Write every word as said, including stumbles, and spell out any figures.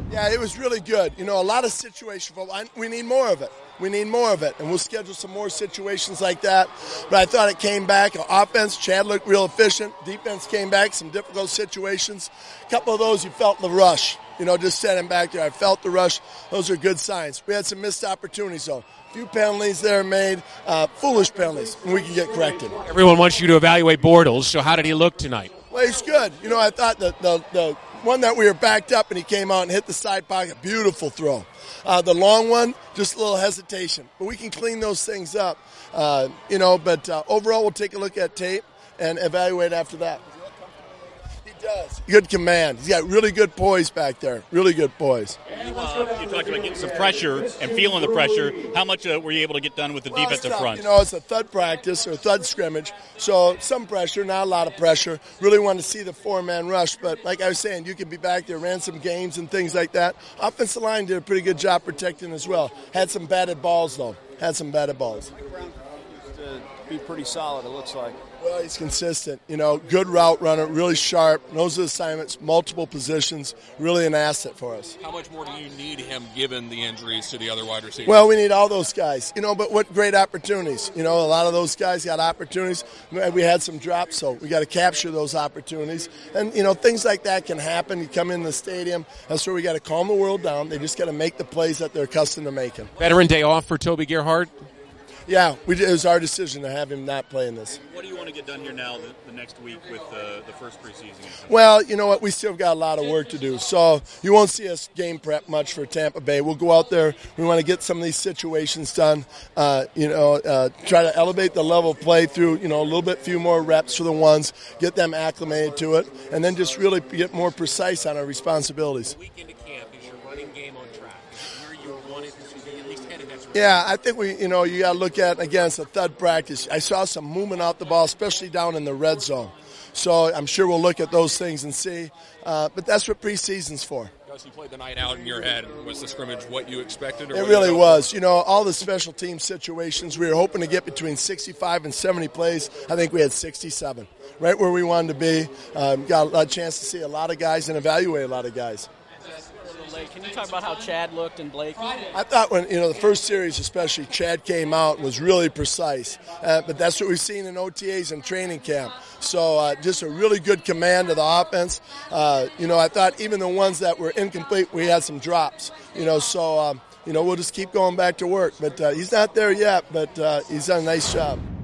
Yeah, it was really good. You know, a lot of situation football. We need more of it. We need more of it, and we'll schedule some more situations like that. But I thought it came back. Offense, Chad looked real efficient. Defense came back, some difficult situations. A couple of those you felt the rush. You know, just standing back there, I felt the rush. Those are good signs. We had some missed opportunities, though. A few penalties there made, uh, foolish penalties, and we can get corrected. Everyone wants you to evaluate Bortles, so how did he look tonight? Well, he's good. You know, I thought the, the, the one that we were backed up and he came out and hit the side pocket, beautiful throw. Uh, the long one, just a little hesitation. But we can clean those things up, uh, you know, but uh, overall we'll take a look at tape and evaluate after that. He does. Good command. He's got really good poise back there, really good poise. You, uh, you talked about getting some pressure and feeling the pressure. How much uh, were you able to get done with the well, defensive front? You know, it's a thud practice or thud scrimmage, so some pressure, not a lot of pressure. Really wanted to see the four-man rush, but like I was saying, you could be back there, ran some games and things like that. Offensive line did a pretty good job protecting as well. Had some batted balls, though. Had some batted balls. To be pretty solid, it looks like. Well, he's consistent. You know, good route runner, really sharp, knows the assignments, multiple positions, really an asset for us. How much more do you need him given the injuries to the other wide receivers? Well, we need all those guys. You know, but what great opportunities. You know, a lot of those guys got opportunities. We had some drops, so we got to capture those opportunities. And, you know, things like that can happen. You come in the stadium, that's where we got to calm the world down. They just got to make the plays that they're accustomed to making. Veteran day off for Toby Gerhart? Yeah, we, it was our decision to have him not play in this. What do you want to get done here now the, the next week with uh, the first preseason game? Well, you know what? We still got a lot of work to do. So you won't see us game prep much for Tampa Bay. We'll go out there. We want to get some of these situations done, uh, you know, uh, try to elevate the level of play through, you know, a little bit few more reps for the ones, get them acclimated to it, and then just really get more precise on our responsibilities. Week into camp, is your running game on track? Where you want it to be at least headed that direction? Yeah, I think we, you know, you got to look at, again, it's a thud practice. I saw some movement out the ball, especially down in the red zone. So I'm sure we'll look at those things and see. Uh, but that's what preseason's for. Gus, you played the night out in your head. Was the scrimmage what you expected? Or it really was. You know, all the special team situations, we were hoping to get between sixty-five and seventy plays. I think we had sixty-seven, right where we wanted to be. Um, got a chance to see a lot of guys and evaluate a lot of guys. Can you talk about how Chad looked and Blake? I thought when, you know, the first series especially, Chad came out and was really precise. Uh, but that's what we've seen in O T As and training camp. So uh, just a really good command of the offense. Uh, you know, I thought even the ones that were incomplete, we had some drops. You know, so, um, you know, we'll just keep going back to work. But uh, he's not there yet, but uh, he's done a nice job.